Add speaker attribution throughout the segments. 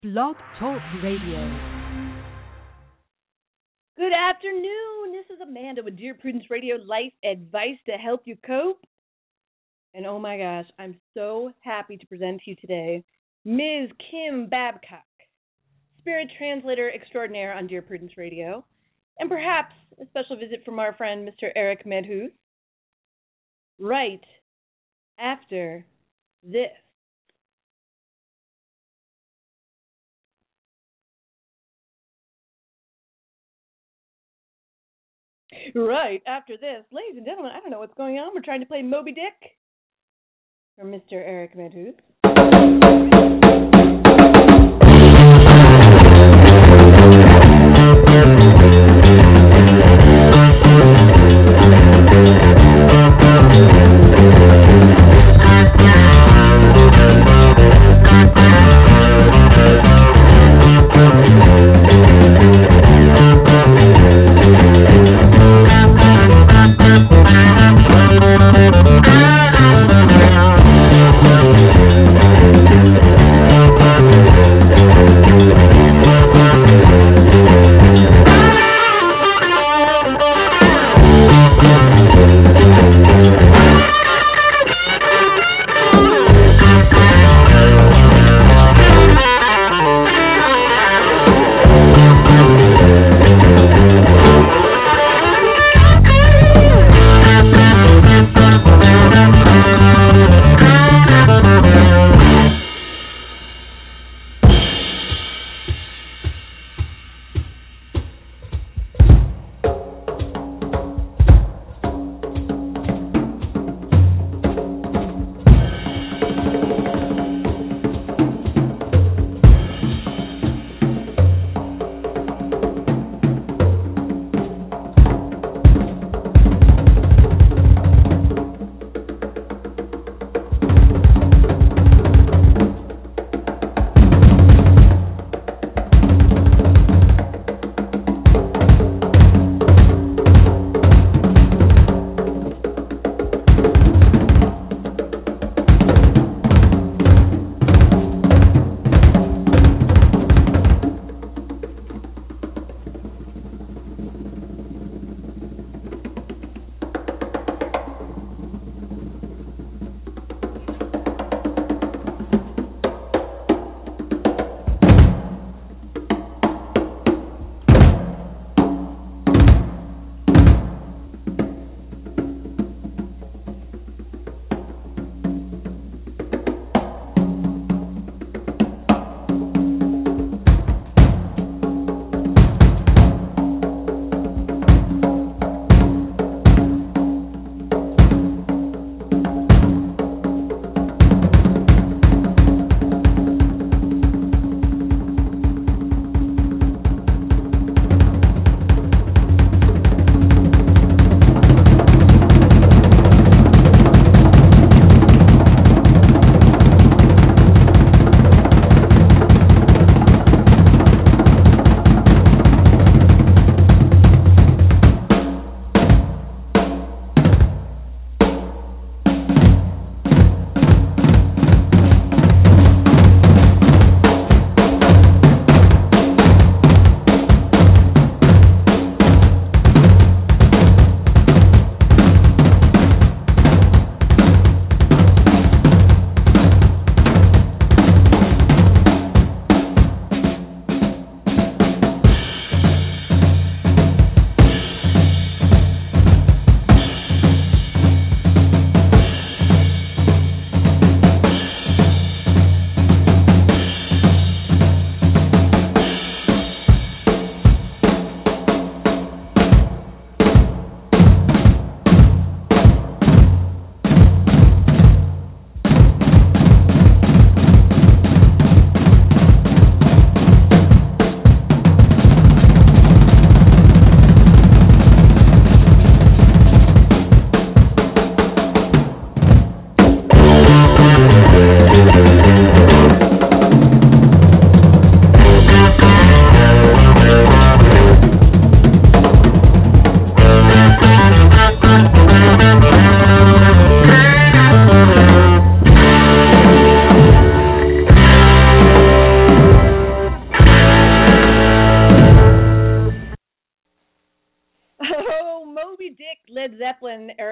Speaker 1: Blog Talk Radio.
Speaker 2: Good afternoon. This is Amanda with Dear Prudence Radio Life Advice to help you cope. And oh my gosh, I'm so happy to present to you today Ms. Kim Babcock, Spirit Translator Extraordinaire on Dear Prudence Radio, and perhaps a special visit from our friend Mr. Eric Medhus right after this. Right after this, ladies and gentlemen, I don't know what's going on. We're trying to play Moby Dick from Mr. Eric Medhus.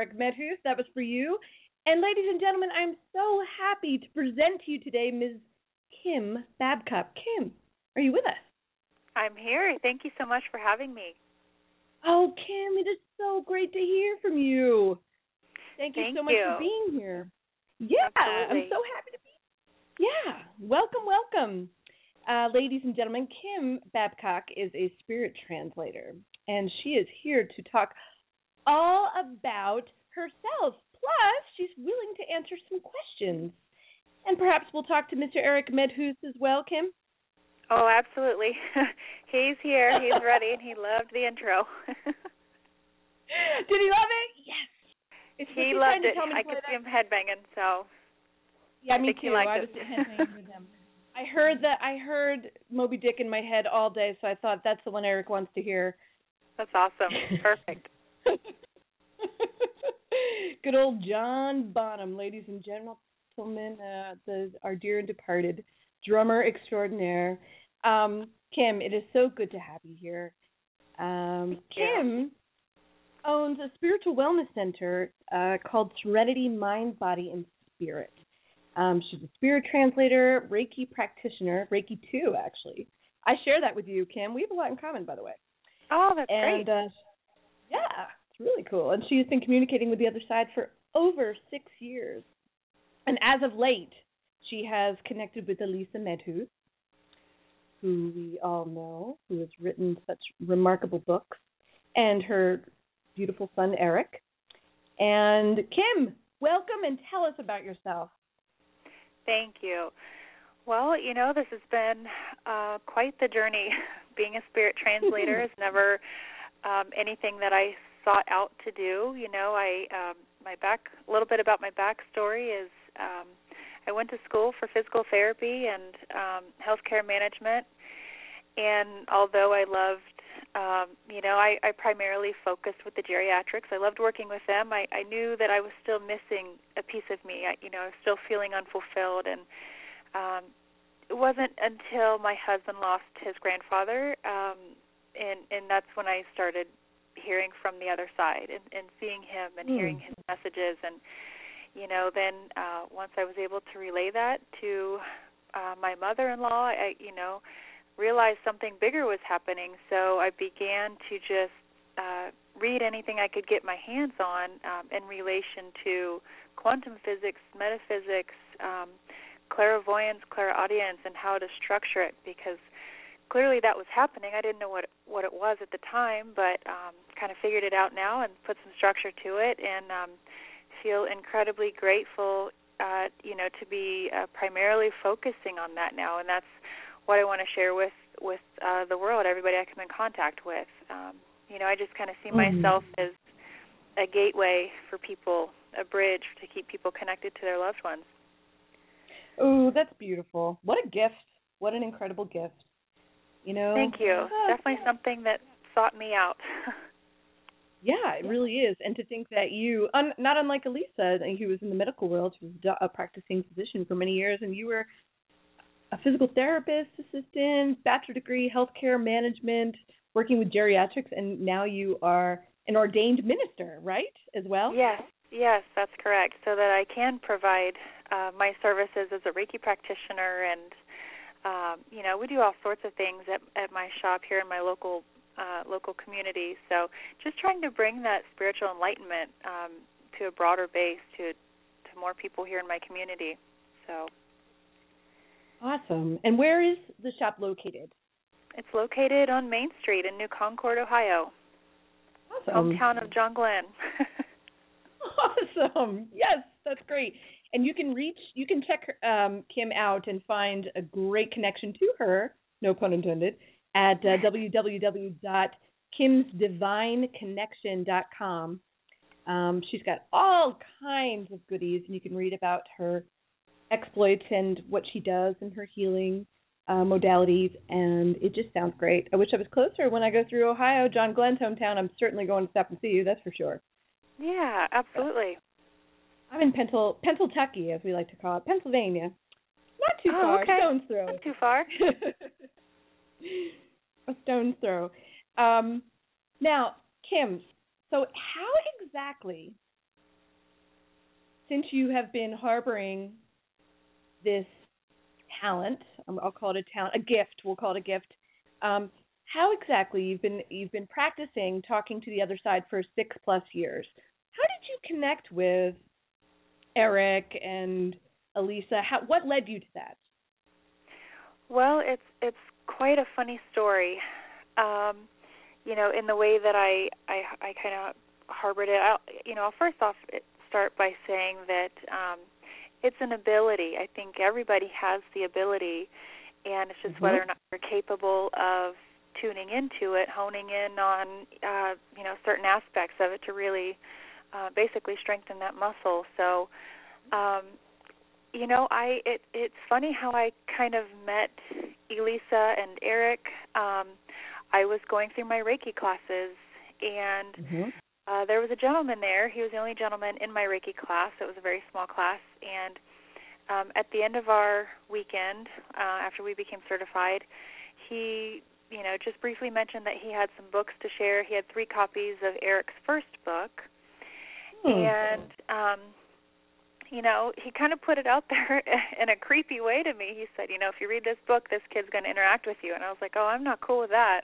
Speaker 2: Eric Medhus. That was for you. And ladies and gentlemen, I'm so happy to present to you today Ms. Kim Babcock. Kim, are you with us?
Speaker 3: I'm here. Thank you so much for having me.
Speaker 2: Oh, Kim, it is so great to hear from you. Thank you so much for being here. Yeah,
Speaker 3: Absolutely.
Speaker 2: I'm so happy to be. Yeah, welcome. Ladies and gentlemen, Kim Babcock is a spirit translator, and she is here to talk all about herself. Plus, she's willing to answer some questions. And perhaps we'll talk to Mr. Eric Medhus as well, Kim?
Speaker 3: Oh, absolutely. He's here. He's ready, and he loved the intro.
Speaker 2: Did he love it? Yes.
Speaker 3: He loved it. I could see him headbanging, so
Speaker 2: yeah, me too.
Speaker 3: I
Speaker 2: was headbanging with him. I heard Moby Dick in my head all day, so I thought that's the one Eric wants to hear.
Speaker 3: That's awesome. Perfect.
Speaker 2: Good old John Bonham, ladies and gentlemen, our dear and departed drummer extraordinaire. Kim, it is so good to have you here. Kim owns a spiritual wellness center called Serenity Mind, Body, and Spirit. She's a spirit translator, Reiki practitioner, Reiki 2, actually. I share that with you, Kim. We have a lot in common, by the way.
Speaker 3: Oh, that's great.
Speaker 2: Yeah, it's really cool. And she has been communicating with the other side for over 6 years. And as of late, she has connected with Elisa Medhus, who we all know, who has written such remarkable books, and her beautiful son, Eric. And Kim, welcome, and tell us about yourself.
Speaker 3: Thank you. Well, this has been quite the journey. Being a spirit translator is never anything that I sought out to do. A little bit about my backstory is I went to school for physical therapy and healthcare management, and although I loved, I primarily focused with the geriatrics. I loved working with them. I knew that I was still missing a piece of me. I was still feeling unfulfilled, and it wasn't until my husband lost his grandfather, and that's when I started hearing from the other side and seeing him and hearing his messages. And, then once I was able to relay that to my mother-in-law, I realized something bigger was happening. So I began to just read anything I could get my hands on in relation to quantum physics, metaphysics, clairvoyance, clairaudience, and how to structure it, because clearly that was happening. I didn't know what it was at the time, but kind of figured it out now and put some structure to it, and feel incredibly grateful, to be primarily focusing on that now, and that's what I want to share with the world, everybody I come in contact with. I just kind of see myself as a gateway for people, a bridge to keep people connected to their loved ones.
Speaker 2: Oh, that's beautiful. What a gift. What an incredible gift.
Speaker 3: Thank you. Definitely something that sought me out.
Speaker 2: Yeah, it really is. And to think that you, not unlike Elisa, who was in the medical world, she was a practicing physician for many years, and you were a physical therapist assistant, bachelor degree, healthcare management, working with geriatrics, and now you are an ordained minister, right, as well?
Speaker 3: Yes, that's correct, so that I can provide my services as a Reiki practitioner, and we do all sorts of things at my shop here in my local community. So just trying to bring that spiritual enlightenment to a broader base, to more people here in my community. So
Speaker 2: awesome. And where is the shop located?
Speaker 3: It's located on Main Street in New Concord, Ohio.
Speaker 2: Awesome.
Speaker 3: Hometown of John Glenn.
Speaker 2: Awesome. Yes, that's great. And you can check Kim out and find a great connection to her, no pun intended, at www.kimsdivineconnection.com. She's got all kinds of goodies, and you can read about her exploits and what she does and her healing modalities, and it just sounds great. I wish I was closer when I go through Ohio, John Glenn's hometown. I'm certainly going to stop and see you, that's for sure.
Speaker 3: Yeah, absolutely.
Speaker 2: I'm in Pennsyltucky, as we like to call it, Pennsylvania. Not too far,
Speaker 3: okay.
Speaker 2: Stone's throw.
Speaker 3: Not too far.
Speaker 2: A stone's throw. Now, Kim, so how exactly since you have been harboring this talent, I'll call it a talent, a gift. We'll call it a gift. How exactly you've been practicing talking to the other side for 6+ years? How did you connect with Eric and Elisa? What led you to that?
Speaker 3: Well, it's quite a funny story. In the way that I kind of harbored it. I'll first off start by saying that it's an ability. I think everybody has the ability, and it's just whether or not you're capable of tuning into it, honing in on certain aspects of it to really basically strengthen that muscle. So, it's funny how I kind of met Elisa and Eric. I was going through my Reiki classes, and there was a gentleman there. He was the only gentleman in my Reiki class. It was a very small class, and at the end of our weekend, after we became certified, he just briefly mentioned that he had some books to share. He had 3 copies of Eric's first book, and he kind of put it out there in a creepy way to me. He said, if you read this book, this kid's going to interact with you. And I was like, oh, I'm not cool with that,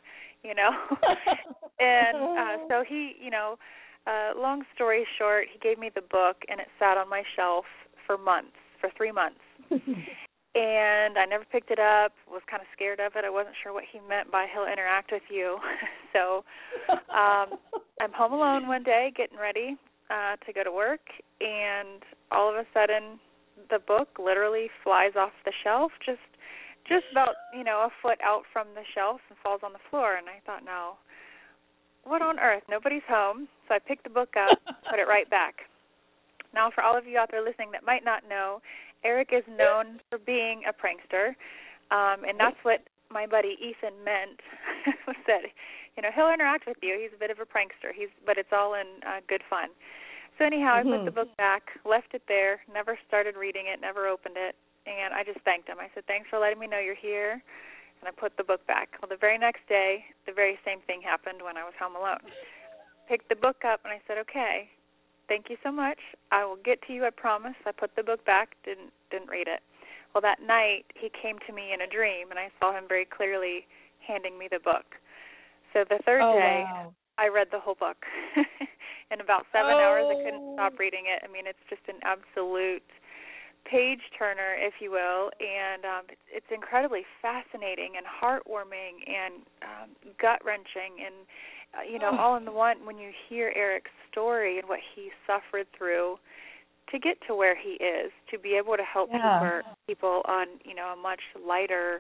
Speaker 3: And so he, long story short, he gave me the book, and it sat on my shelf for 3 months. And I never picked it up, was kind of scared of it. I wasn't sure what he meant by he'll interact with you. So I'm home alone one day getting ready to go to work, and all of a sudden the book literally flies off the shelf, just about, a foot out from the shelf, and falls on the floor. And I thought, no, what on earth? Nobody's home. So I picked the book up, put it right back. Now, for all of you out there listening that might not know, Eric is known for being a prankster, and that's what my buddy Ethan meant. Was that, he'll interact with you. He's a bit of a prankster. But it's all in good fun. So anyhow, I put the book back, left it there, never started reading it, never opened it, and I just thanked him. I said, thanks for letting me know you're here, and I put the book back. Well, the very next day, the very same thing happened when I was home alone. Picked the book up, and I said, okay, thank you so much. I will get to you, I promise. I put the book back, didn't read it. Well, that night, he came to me in a dream, and I saw him very clearly handing me the book. So the third day, wow, I read the whole book. In about 7 hours, I couldn't stop reading it. I mean, it's just an absolute page-turner, if you will, and it's incredibly fascinating and heartwarming and gut-wrenching and, all in the one when you hear Eric's story and what he suffered through to get to where he is, to be able to help people on, a much lighter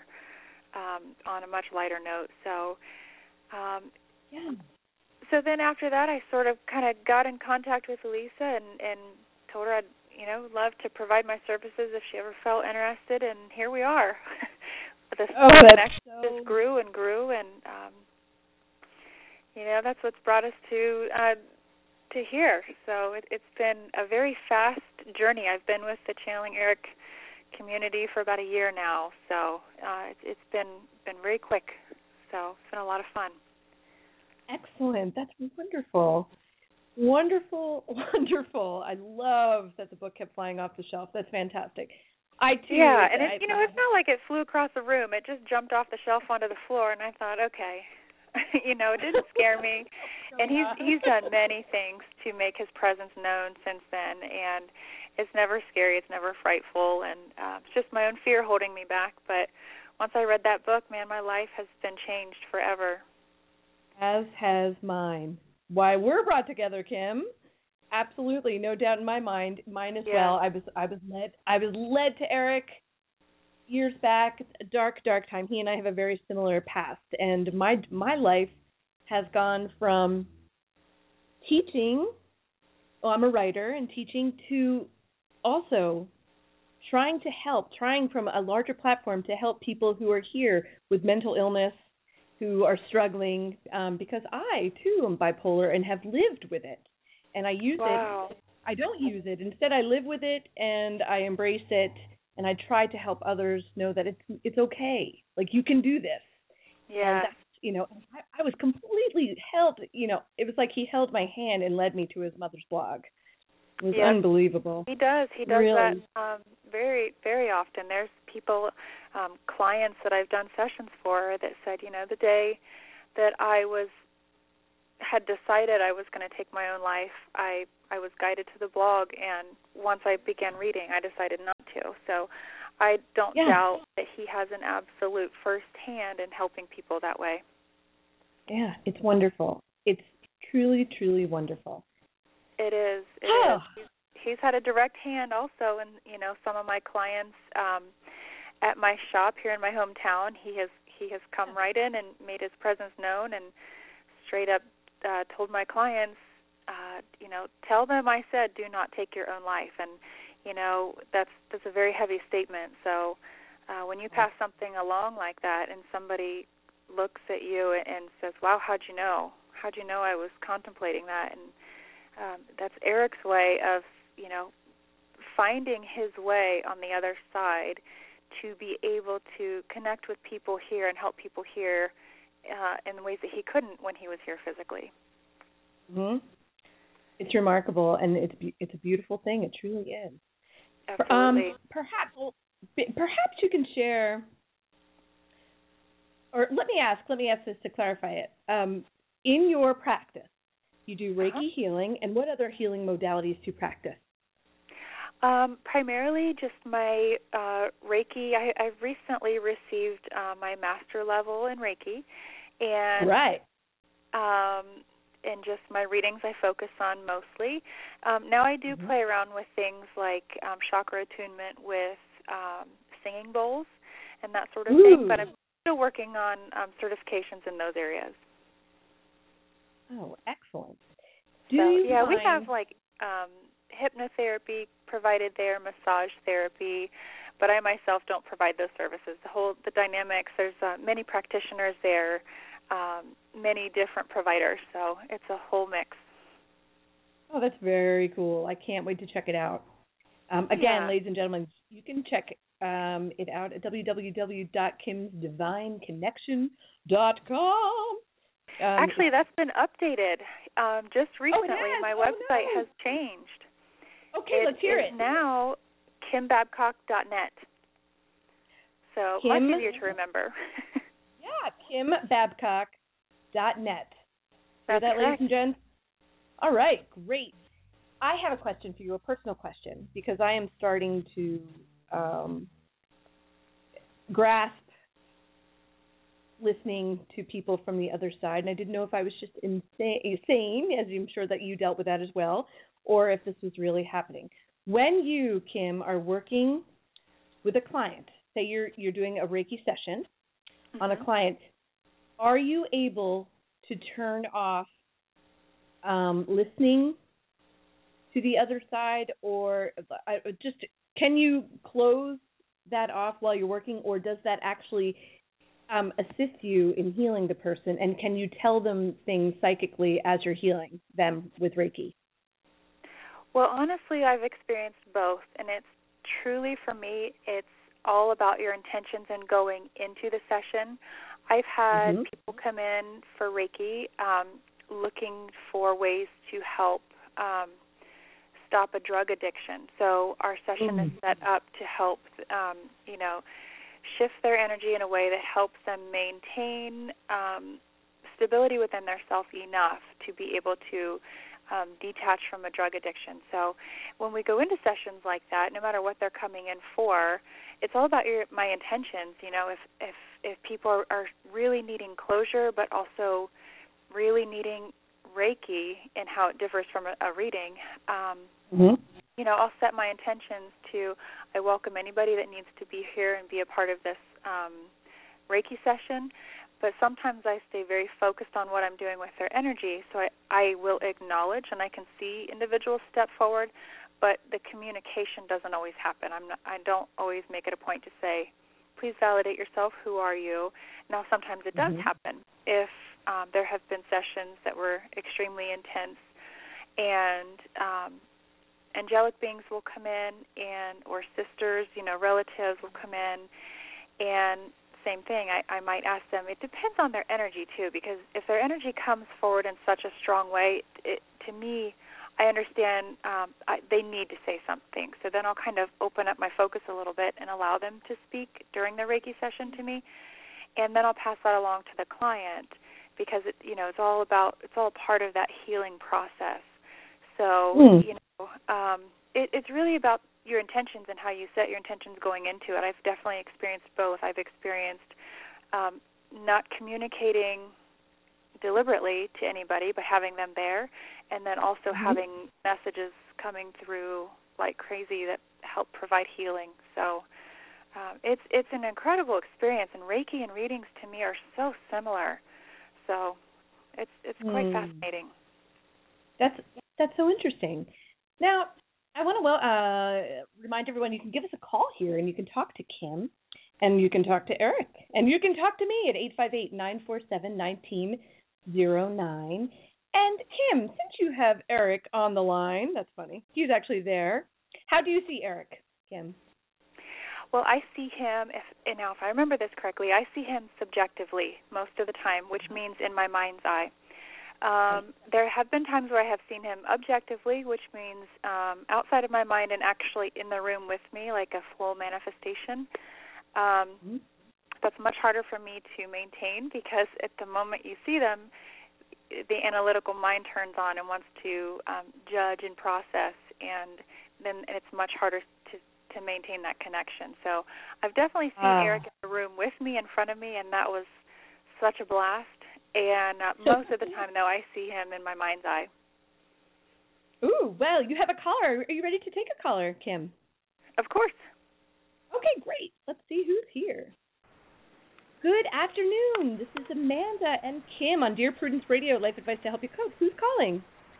Speaker 3: note. So, So then after that, I sort of kind of got in contact with Elisa and told her I'd, love to provide my services if she ever felt interested, and here we are. The connection just grew and grew, and that's what's brought us to here. So it's been a very fast journey. I've been with the Channeling Eric community for about a year now, so it's been very quick. So it's been a lot of fun.
Speaker 2: Excellent. That's wonderful. Wonderful, wonderful. I love that the book kept flying off the shelf. That's fantastic. I too.
Speaker 3: Yeah, and it's not like it flew across the room. It just jumped off the shelf onto the floor, and I thought, okay, it didn't scare me. And he's done many things to make his presence known since then, and it's never scary. It's never frightful, and it's just my own fear holding me back. But once I read that book, man, my life has been changed forever.
Speaker 2: As has mine. Why, we're brought together, Kim. Absolutely, no doubt in my mind. Mine as well. I was led to Eric years back. It's a dark, dark time. He and I have a very similar past, and my life has gone from teaching. Well, I'm a writer and teaching to also trying from a larger platform to help people who are here with mental illness, who are struggling, because I, too, am bipolar and have lived with it. And I use it. I don't use it. Instead, I live with it, and I embrace it, and I try to help others know that it's okay. Like, you can do this.
Speaker 3: Yeah.
Speaker 2: And that's, I was completely held, it was like he held my hand and led me to his mother's blog. It was
Speaker 3: Yes.
Speaker 2: unbelievable.
Speaker 3: He does. He does
Speaker 2: really.
Speaker 3: that very, very often. There's people, clients that I've done sessions for that said, the day that I had decided I was going to take my own life, I was guided to the blog, and once I began reading, I decided not to. So I don't doubt that he has an absolute first hand in helping people that way.
Speaker 2: Yeah, it's wonderful. It's truly, truly wonderful.
Speaker 3: It is. It is. He's had a direct hand also in, some of my clients at my shop here in my hometown. He has come right in and made his presence known and straight up told my clients, tell them I said do not take your own life. And, that's a very heavy statement. So when you pass something along like that and somebody looks at you and says, wow, how'd you know? How'd you know I was contemplating that? And that's Eric's way of, finding his way on the other side to be able to connect with people here and help people here in ways that he couldn't when he was here physically.
Speaker 2: Mm-hmm. It's remarkable, and it's a beautiful thing. It truly is.
Speaker 3: Absolutely.
Speaker 2: Perhaps you can share, or let me ask this to clarify it. In your practice, you do Reiki healing, and what other healing modalities do you practice?
Speaker 3: Primarily just my Reiki. I've recently received my master level in Reiki, and
Speaker 2: right.
Speaker 3: And just my readings I focus on mostly. Now I do play around with things like chakra attunement with singing bowls and that sort of thing, but I'm still working on certifications in those areas.
Speaker 2: Oh, excellent.
Speaker 3: We have like hypnotherapy provided there, massage therapy, but I myself don't provide those services. The dynamics, there's many practitioners there, many different providers, so it's a whole mix.
Speaker 2: Oh, that's very cool. I can't wait to check it out. Again, ladies and gentlemen, you can check it out at www.kimsdivineconnection.com.
Speaker 3: Actually, that's been updated just recently. My website has changed.
Speaker 2: Okay, let's hear it.
Speaker 3: It's now kimbabcock.net. So much easier to remember.
Speaker 2: kimbabcock.net.
Speaker 3: That's
Speaker 2: that,
Speaker 3: correct.
Speaker 2: ladies and gents? All right, great. I have a question for you, a personal question, because I am starting to grasp listening to people from the other side, and I didn't know if I was just insane, as I'm sure that you dealt with that as well, or if this was really happening. When you, Kim, are working with a client, say you're doing a Reiki session on a client, are you able to turn off listening to the other side, or just can you close that off while you're working, or does that actually assist you in healing the person, and can you tell them things psychically as you're healing them with Reiki?
Speaker 3: Well, honestly, I've experienced both, and it's truly, for me, it's all about your intentions and going into the session. I've had people come in for Reiki looking for ways to help stop a drug addiction. So our session is set up to help, shift their energy in a way that helps them maintain stability within their self enough to be able to detach from a drug addiction. So when we go into sessions like that, no matter what they're coming in for, it's all about my intentions. If people are really needing closure, but also really needing Reiki and how it differs from a reading, I'll set my intentions to, I welcome anybody that needs to be here and be a part of this Reiki session, but sometimes I stay very focused on what I'm doing with their energy, so I will acknowledge and I can see individuals step forward, but the communication doesn't always happen. I don't always make it a point to say, please validate yourself, who are you? Now, sometimes it does happen. If there have been sessions that were extremely intense, and angelic beings will come in, or sisters, relatives will come in, and same thing, I might ask them, it depends on their energy too, because if their energy comes forward in such a strong way, to me, I understand they need to say something. So then I'll kind of open up my focus a little bit and allow them to speak during the Reiki session to me, and then I'll pass that along to the client because it's all part of that healing process. So it's really about your intentions and how you set your intentions going into it. I've definitely experienced both. I've experienced not communicating deliberately to anybody, but having them there, and then also having messages coming through like crazy that help provide healing. So it's an incredible experience, and Reiki and readings to me are so similar. So it's quite fascinating.
Speaker 2: That's so interesting. Now, I want to remind everyone you can give us a call here, and you can talk to Kim, and you can talk to Eric, and you can talk to me at 858-947-1909. And Kim, since you have Eric on the line, that's funny, he's actually there. How do you see Eric, Kim?
Speaker 3: Well, I see him, if I remember this correctly, I see him subjectively most of the time, which means in my mind's eye. There have been times where I have seen him objectively, which means outside of my mind and actually in the room with me, like a full manifestation. That's much harder for me to maintain because at the moment you see them, the analytical mind turns on and wants to judge and process, and then it's much harder to maintain that connection. So I've definitely seen Eric in the room with me, in front of me, and that was such a blast. And most of the time, though, I see him in my mind's eye.
Speaker 2: Ooh, well, you have a caller. Are you ready to take a caller, Kim?
Speaker 3: Of course.
Speaker 2: Okay, great. Let's see who's here. Good afternoon. This is Amanda and Kim on Dear Prudence Radio, Life Advice to Help You Cope. Who's calling?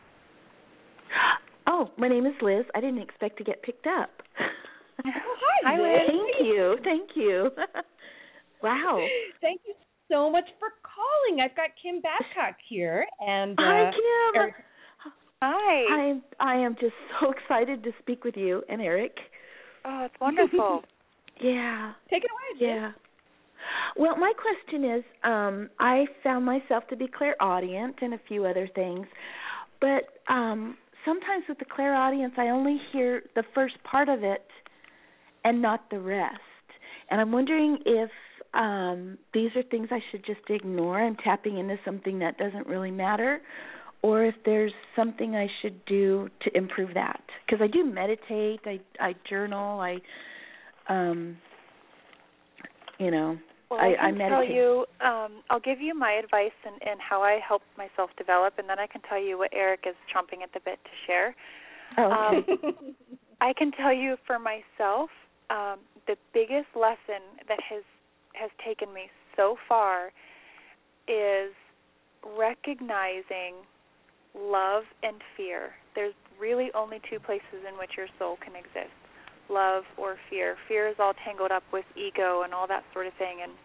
Speaker 4: Oh, my name is Liz. I didn't expect to get picked up.
Speaker 2: Oh, hi, Liz.
Speaker 4: Thank you. Wow.
Speaker 2: Thank you so much for calling. I've got Kim Babcock here. And
Speaker 4: hi, Kim.
Speaker 2: Eric.
Speaker 3: Hi.
Speaker 4: I am just so excited to speak with you and Eric.
Speaker 3: Oh, it's wonderful.
Speaker 2: Yeah. Take it away.
Speaker 4: Yeah. Well, my question is, I found myself to be clairaudient and a few other things, but sometimes with the clairaudience, I only hear the first part of it and not the rest. And I'm wondering if these are things I should just ignore and tapping into something that doesn't really matter, or if there's something I should do to improve that. Because I do meditate, I journal,
Speaker 3: Well, I can
Speaker 4: meditate.
Speaker 3: tell you, I'll give you my advice and how I help myself develop, and then I can tell you what Eric is chomping at the bit to share.
Speaker 4: Oh, okay.
Speaker 3: I can tell you for myself, the biggest lesson that has taken me so far is recognizing love and fear. There's really only two places in which your soul can exist, love or fear. Fear is all tangled up with ego and all that sort of thing, and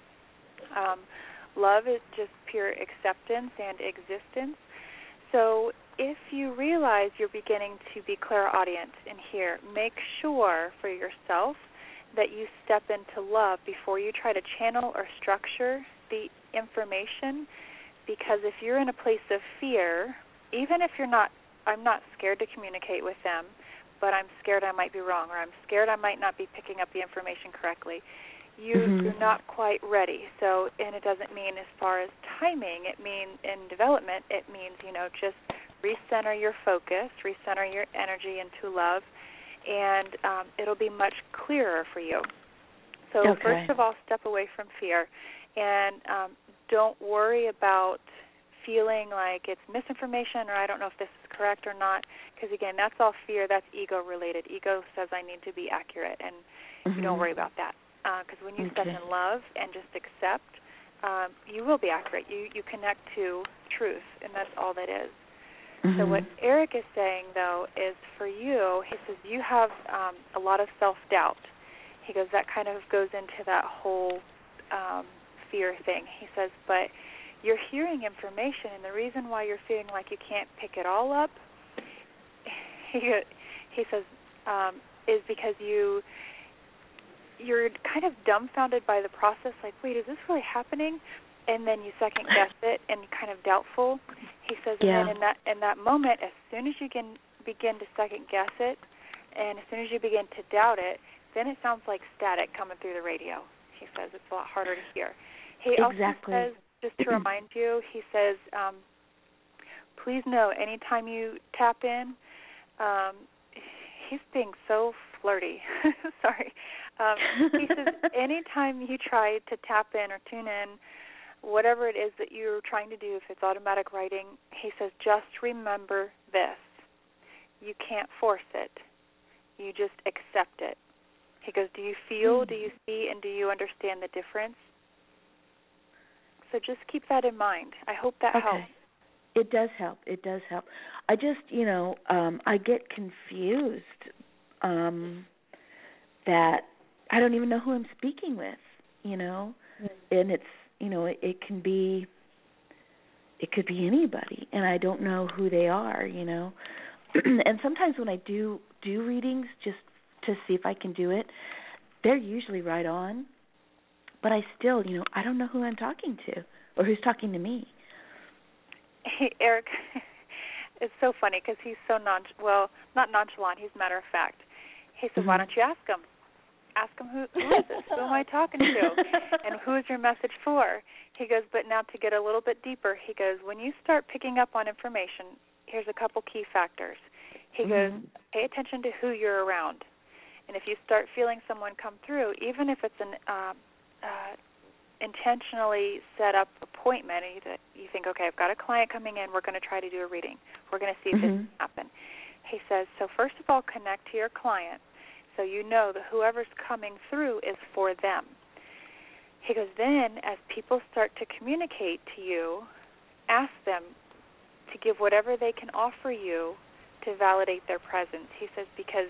Speaker 3: love is just pure acceptance and existence. So if you realize you're beginning to be clairaudient in here, make sure for yourself that you step into love before you try to channel or structure the information, because if you're in a place of fear, even if I'm not scared to communicate with them, but I'm scared I might be wrong, or I'm scared I might not be picking up the information correctly, you're not quite ready. So, and it doesn't mean as far as timing, it means in development, it means, just recenter your focus, recenter your energy into love, and it'll be much clearer for you. So First of all, step away from fear, and don't worry about feeling like it's misinformation or I don't know if this is correct or not, because, again, that's all fear. That's ego-related. Ego says I need to be accurate, and you don't worry about that, because when you step in love and just accept, you will be accurate. You connect to truth, and that's all that is. So what Eric is saying, though, is for you, he says you have a lot of self-doubt. He goes, that kind of goes into that whole fear thing. He says, but you're hearing information, and the reason why you're feeling like you can't pick it all up, he says, is because you're kind of dumbfounded by the process, like, wait, is this really happening? And then you second guess it and kind of doubtful. He says, and then in that moment, as soon as you begin to second guess it, and as soon as you begin to doubt it, then it sounds like static coming through the radio. He says it's a lot harder to hear. He
Speaker 4: Exactly.
Speaker 3: also says, just to remind you, he says, please know anytime you tap in, he's being so flirty. Sorry. He says anytime you try to tap in or tune in, whatever it is that you're trying to do, if it's automatic writing, he says just remember this. You can't force it. You just accept it. He goes, do you feel, do you see, and do you understand the difference? So just keep that in mind. I hope that helps.
Speaker 4: It does help. It does help. I just, I get confused that I don't even know who I'm speaking with, and it's, it could be anybody, and I don't know who they are, And sometimes when I do readings just to see if I can do it, they're usually right on, but I still, I don't know who I'm talking to or who's talking to me.
Speaker 3: Hey, Eric, it's so funny because he's so not nonchalant. He's matter of fact. He said, why don't you ask him? Ask him who is this? Who am I talking to? And who is your message for? He goes, but now to get a little bit deeper, he goes, when you start picking up on information, here's a couple key factors. He goes, pay attention to who you're around. And if you start feeling someone come through, even if it's an intentionally set up appointment, and you think, okay, I've got a client coming in, we're going to try to do a reading. We're going to see if this can happen. He says, so first of all, connect to your client so you know that whoever's coming through is for them. He goes, then as people start to communicate to you, ask them to give whatever they can offer you to validate their presence. He says, because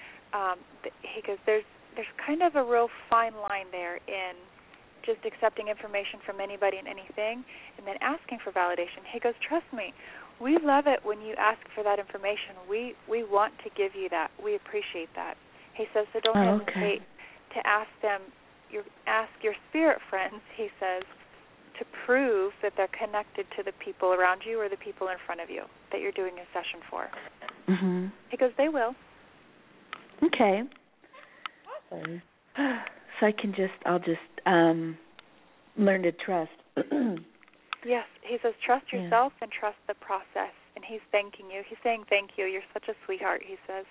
Speaker 3: he goes, there's kind of a real fine line there in just accepting information from anybody and anything and then asking for validation. He goes, trust me, we love it when you ask for that information. We want to give you that. We appreciate that. He says, so don't hesitate to ask them, ask your spirit friends, he says, to prove that they're connected to the people around you or the people in front of you that you're doing a session for. He goes, they will.
Speaker 4: Okay.
Speaker 2: Awesome.
Speaker 4: So I'll just learn to trust.
Speaker 3: Yes, he says trust yourself and trust the process. And he's thanking you. He's saying thank you. You're such a sweetheart, he says.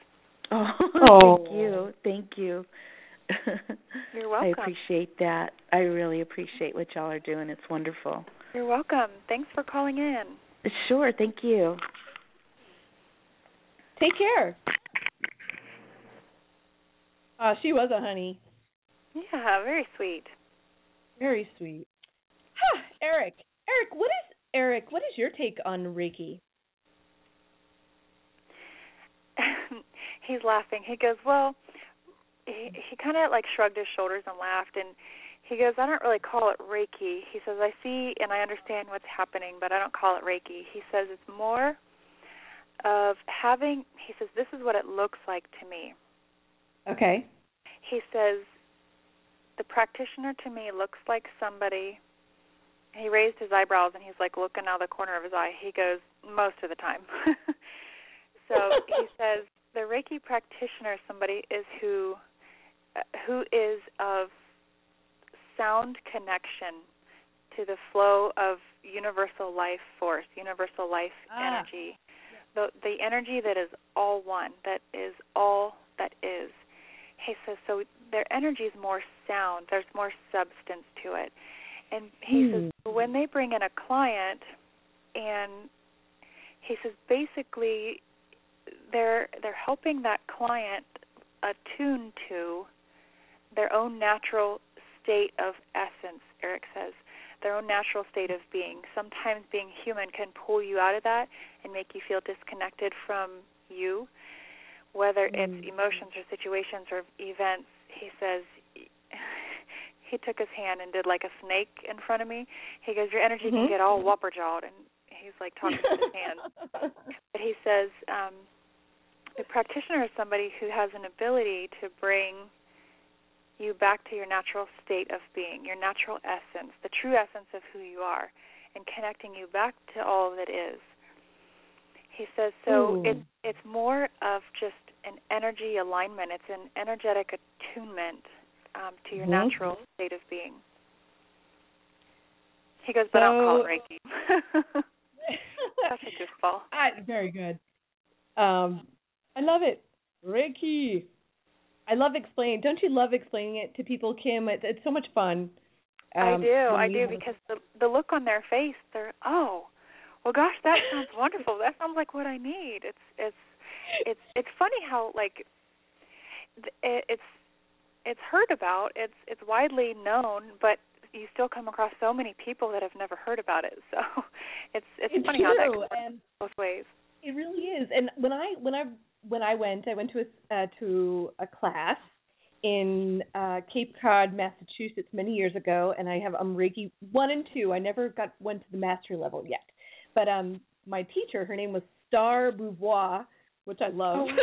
Speaker 4: Oh, thank you.
Speaker 3: You're welcome.
Speaker 4: I appreciate that. I really appreciate what y'all are doing. It's wonderful.
Speaker 3: You're welcome. Thanks for calling in.
Speaker 4: Sure, thank you.
Speaker 2: Take care. She was a honey.
Speaker 3: Yeah, very sweet.
Speaker 2: Very sweet. Eric, what is your take on Reiki?
Speaker 3: He's laughing. He goes, well, he kind of like shrugged his shoulders and laughed, and he goes, I don't really call it Reiki. He says, I see and I understand what's happening, but I don't call it Reiki. He says it's more of having, he says, this is what it looks like to me.
Speaker 2: Okay.
Speaker 3: He says, the practitioner to me looks like somebody, he raised his eyebrows and he's like looking out of the corner of his eye. He goes, most of the time. So he says, the Reiki practitioner is somebody who is of sound connection to the flow of universal life force, universal life energy, the energy that is all one, that is all that is. He says, so their energy is more sound, there's more substance to it. And he says, when they bring in a client, and he says, basically, they're helping that client attune to their own natural state of essence, Eric says, their own natural state of being. Sometimes being human can pull you out of that and make you feel disconnected from you, whether it's emotions or situations or events. He says, he took his hand and did like a snake in front of me. He goes, your energy can get all whopper-jawed, and he's like talking to his hand. But he says, the practitioner is somebody who has an ability to bring you back to your natural state of being, your natural essence, the true essence of who you are, and connecting you back to all that is. He says, so it's more of just an energy alignment. It's an energetic attunement to your natural state of being. He goes, but I don't call it Reiki. That's a goofball.
Speaker 2: Very good. I love it. Reiki. I love explaining. Don't you love explaining it to people, Kim? It's so much fun.
Speaker 3: I do, because the look on their face, they're, oh, well, gosh, that sounds wonderful. That sounds like what I need. It's funny how, like, it's heard about, it's widely known, but you still come across so many people that have never heard about it. So it's funny
Speaker 2: true.
Speaker 3: How that goes both ways.
Speaker 2: It really is. And when I went to a class in Cape Cod, Massachusetts, many years ago, and I have Reiki 1 and 2. I never went to the master level yet, but my teacher, her name was Star Beauvoir, which I love.
Speaker 3: Oh,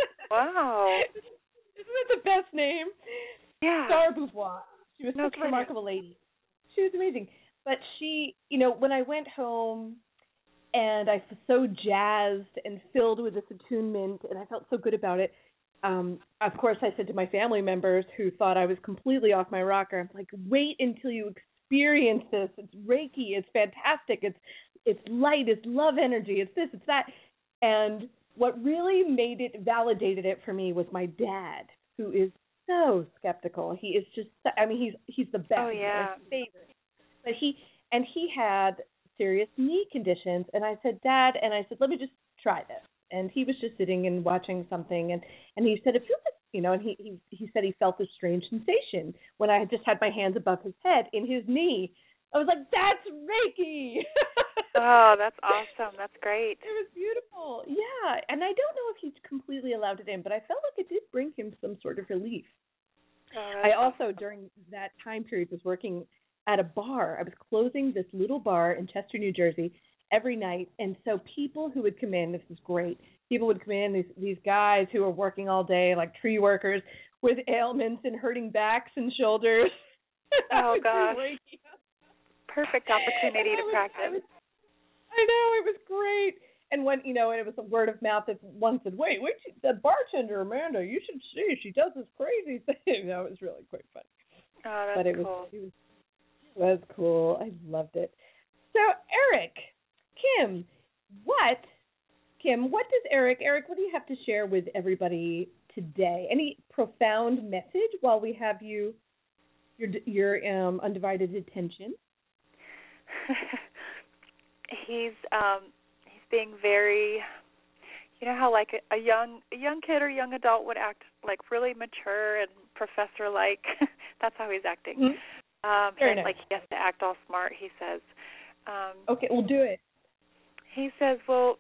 Speaker 3: wow!
Speaker 2: Isn't that the best name?
Speaker 3: Yeah.
Speaker 2: Star Beauvoir. She was such a remarkable lady. She was amazing. But she, when I went home and I was so jazzed and filled with this attunement, and I felt so good about it, of course I said to my family members who thought I was completely off my rocker, I'm like, wait until you experience this. It's Reiki. It's fantastic. It's light. It's love energy. It's this. It's that. And what really validated it for me was my dad, who is so skeptical. He is just, he's the best.
Speaker 3: Oh, yeah.
Speaker 2: He's my favorite. But he had serious knee conditions, and I said, Dad, let me just try this. And he was just sitting and watching something, and he said, it feels like, and he said he felt this strange sensation when I had just had my hands above his head in his knee. I was like, that's Reiki.
Speaker 3: Oh, that's awesome. That's great.
Speaker 2: It was beautiful. Yeah. And I don't know if he completely allowed it in, but I felt like it did bring him some sort of relief.
Speaker 3: Oh,
Speaker 2: I also, during that time period, was working at a bar. I was closing this little bar in Chester, New Jersey, every night. And so people who would come in, this is great, people would come in, these guys who were working all day, like tree workers, with ailments and hurting backs and shoulders.
Speaker 3: Oh, gosh. Perfect opportunity to practice.
Speaker 2: I know, it was great. And when, and it was a word of mouth that one said, wait, the bartender, Amanda, you should see, she does this crazy thing. It was really quite fun.
Speaker 3: Oh, that's
Speaker 2: cool. It was cool. I loved it. So, Eric, Kim, what does Eric, what do you have to share with everybody today? Any profound message while we have your undivided attention?
Speaker 3: He's being very, how like a young kid or young adult would act like really mature and professor-like. That's how he's acting.
Speaker 2: Mm-hmm. Very nice.
Speaker 3: Like he has to act all smart, he says.
Speaker 2: Okay, we'll do it.
Speaker 3: He says, well,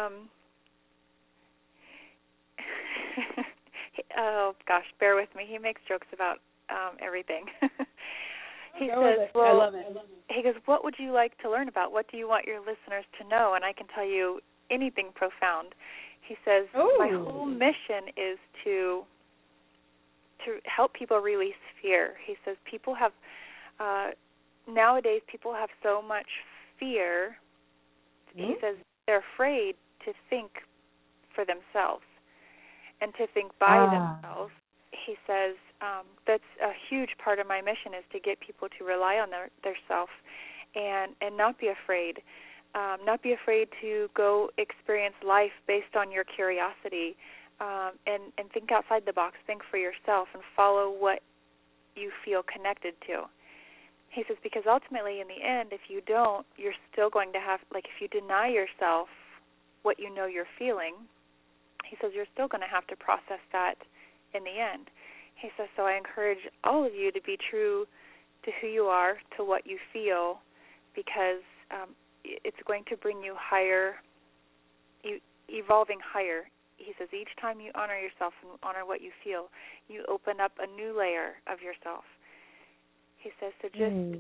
Speaker 3: oh gosh, bear with me. He makes jokes about everything. He says, well,
Speaker 2: I love it.
Speaker 3: He goes, what would you like to learn about? What do you want your listeners to know? And I can tell you anything profound. He says, my whole mission is to help people release fear. He says people have, nowadays people have so much fear. He says they're afraid to think for themselves and to think by themselves. He says that's a huge part of my mission is to get people to rely on their self and not be afraid. Not be afraid to go experience life based on your curiosity and think outside the box, think for yourself and follow what you feel connected to. He says because ultimately in the end, if you don't, you're still going to have, like if you deny yourself what you know you're feeling, he says you're still going to have to process that in the end. He says, so I encourage all of you to be true to who you are, to what you feel, because it's going to bring you higher, evolving higher. He says each time you honor yourself and honor what you feel, you open up a new layer of yourself. He says, so just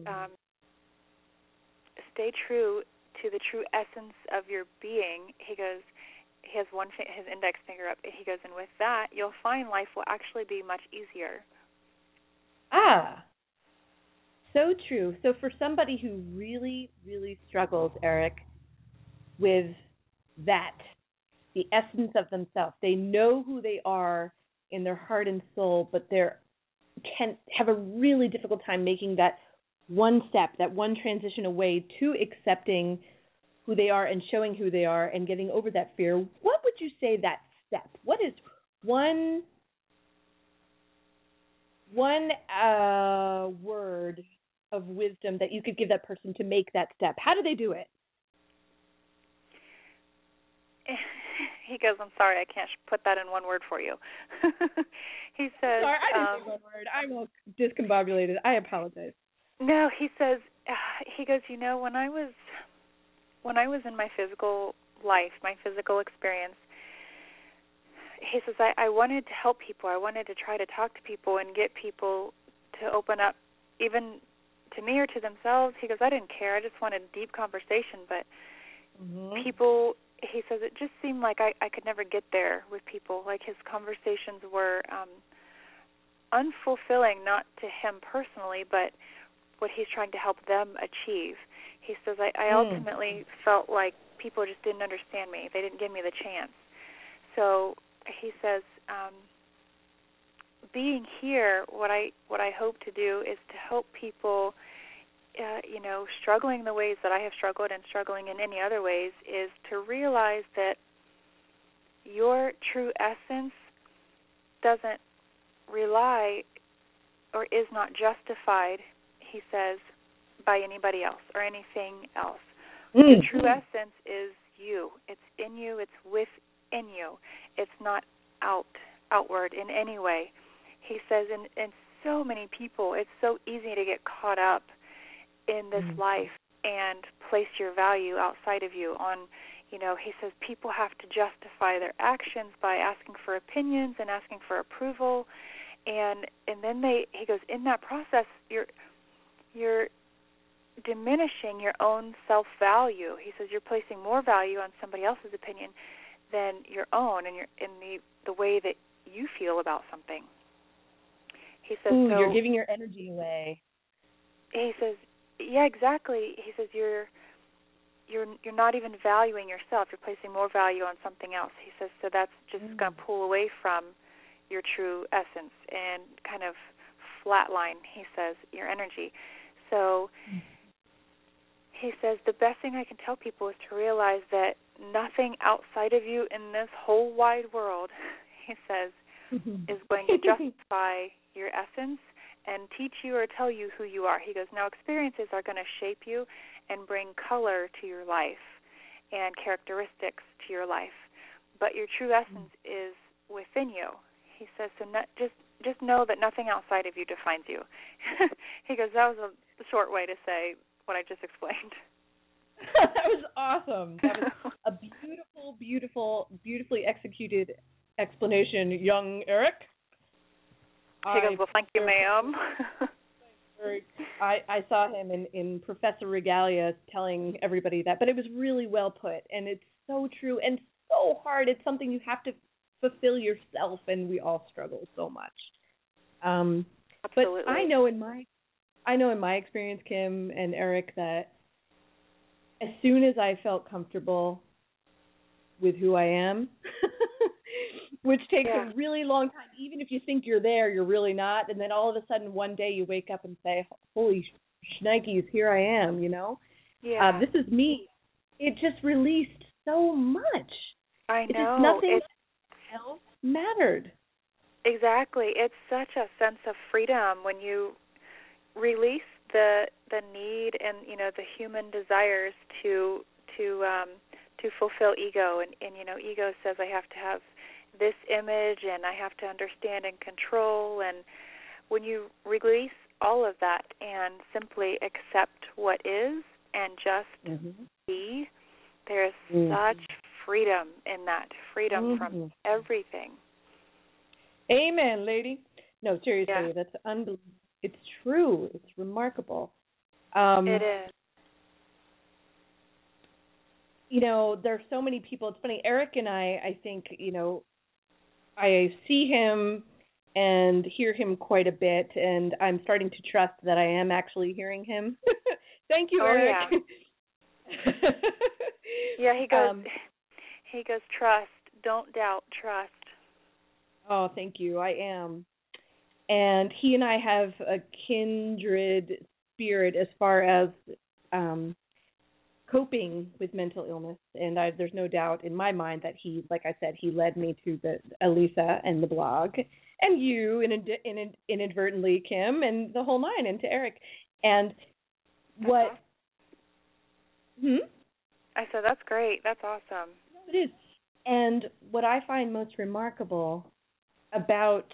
Speaker 3: stay true to the true essence of your being. He goes, he has his index finger up. He goes, and with that, you'll find life will actually be much easier.
Speaker 2: So true. So for somebody who really, really struggles, Eric, with that the essence of themselves. They know who they are in their heart and soul, but they can have a really difficult time making that one step, that one transition away to accepting who they are and showing who they are and getting over that fear. What would you say that step? What is one word of wisdom that you could give that person to make that step? How do they do it?
Speaker 3: He goes, I'm sorry, I can't put that in one word for you. He says...
Speaker 2: Sorry, I didn't say one word. I'm all discombobulated. I apologize.
Speaker 3: No, he says, he goes, you know, when I was in my physical life, my physical experience, he says, I wanted to help people. I wanted to try to talk to people and get people to open up, even to me or to themselves. He goes, I didn't care. I just wanted deep conversation, but people... He says it just seemed like I could never get there with people. Like his conversations were unfulfilling, not to him personally, but what he's trying to help them achieve. He says, I ultimately felt like people just didn't understand me. They didn't give me the chance. So he says, being here, what I hope to do is to help people struggling the ways that I have struggled and struggling in any other ways, is to realize that your true essence doesn't rely or is not justified, he says, by anybody else or anything else. The true essence is you. It's in you. It's within you. It's not outward in any way. He says, in so many people, it's so easy to get caught up in this life and place your value outside of you on, he says people have to justify their actions by asking for opinions and asking for approval, and then he goes, in that process you're diminishing your own self-value. He says you're placing more value on somebody else's opinion than your own, and in the way that you feel about something. He says, so
Speaker 2: you're giving your energy away.
Speaker 3: He says, yeah, exactly. He says you're not even valuing yourself. You're placing more value on something else. He says, so that's just going to pull away from your true essence and kind of flatline, he says, your energy. So he says the best thing I can tell people is to realize that nothing outside of you in this whole wide world, he says, is going to justify your essence and teach you or tell you who you are. He goes, now experiences are going to shape you and bring color to your life and characteristics to your life, but your true essence is within you. He says, so just know that nothing outside of you defines you. He goes, that was a short way to say what I just explained.
Speaker 2: That was awesome. That was a beautifully executed explanation, young Eric.
Speaker 3: He goes, well, thank you, ma'am.
Speaker 2: I saw him in Professor Regalia telling everybody that, but it was really well put, and it's so true and so hard. It's something you have to fulfill yourself, and we all struggle so much.
Speaker 3: Absolutely.
Speaker 2: But I know in my experience, Kim and Eric, that as soon as I felt comfortable with who I am, which takes a really long time. Even if you think you're there, you're really not. And then all of a sudden, one day you wake up and say, holy shnikes, here I am,
Speaker 3: Yeah.
Speaker 2: this is me. It just released so much.
Speaker 3: I know.
Speaker 2: Nothing else mattered.
Speaker 3: Exactly. It's such a sense of freedom when you release the need and, the human desires to fulfill ego. And ego says I have to have this image and I have to understand and control. And when you release all of that and simply accept what is and just be, there's such freedom in that, freedom from everything.
Speaker 2: Amen, lady. No, seriously, that's unbelievable. It's true. It's remarkable.
Speaker 3: It is.
Speaker 2: There's so many people. It's funny, Eric and I think, I see him and hear him quite a bit, and I'm starting to trust that I am actually hearing him. Thank you, Eric.
Speaker 3: Yeah, he goes, trust. don't doubt, trust.
Speaker 2: Oh, thank you. I am. And he and I have a kindred spirit as far as coping with mental illness. And there's no doubt in my mind that he, like I said, he led me to the Elisa and the blog, and you inadvertently, Kim, and the whole nine, and to Eric. And what?
Speaker 3: I said, that's great. That's awesome.
Speaker 2: It is. And what I find most remarkable about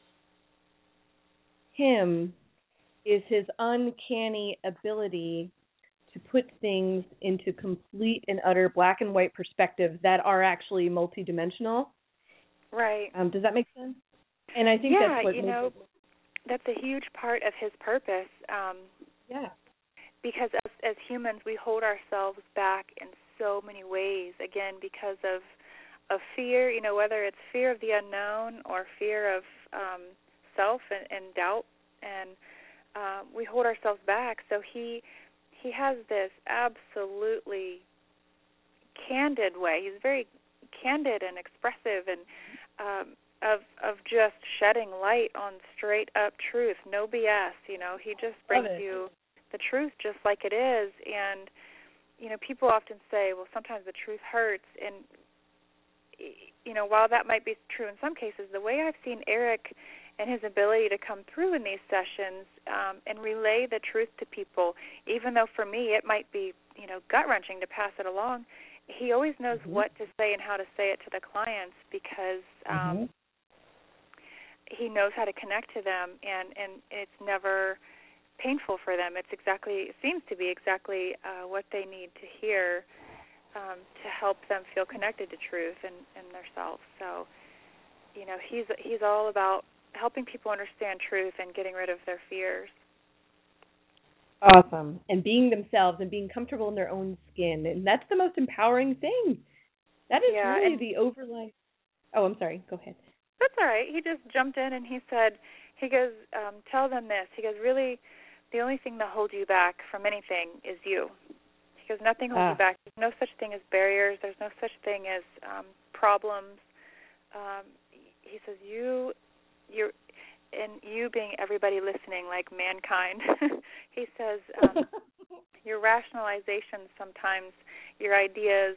Speaker 2: him is his uncanny ability to put things into complete and utter black and white perspectives that are actually multidimensional.
Speaker 3: Right.
Speaker 2: Does that make sense? And I think that's what makes it.
Speaker 3: That's a huge part of his purpose. Because as humans, we hold ourselves back in so many ways, again, because of fear, whether it's fear of the unknown or fear of self and doubt, and we hold ourselves back. So he has this absolutely candid way. He's very candid and expressive, and of just shedding light on straight up truth, no BS. He just brings you the truth just like it is. And people often say, well, sometimes the truth hurts, and while that might be true in some cases, the way I've seen Eric and his ability to come through in these sessions and relay the truth to people, even though for me it might be, gut-wrenching to pass it along, he always knows what to say and how to say it to the clients, because he knows how to connect to them, and it's never painful for them. It seems to be exactly what they need to hear to help them feel connected to truth and themselves. So, he's all about helping people understand truth and getting rid of their fears.
Speaker 2: Awesome. And being themselves and being comfortable in their own skin. And that's the most empowering thing. That is really the overlay. Oh, I'm sorry. Go ahead.
Speaker 3: That's all right. He just jumped in and he goes, tell them this. He goes, really, the only thing that holds you back from anything is you. He goes, nothing holds you back. There's no such thing as barriers. There's no such thing as problems. He says, you're and you being everybody listening, like mankind, he says, your rationalizations sometimes, your ideas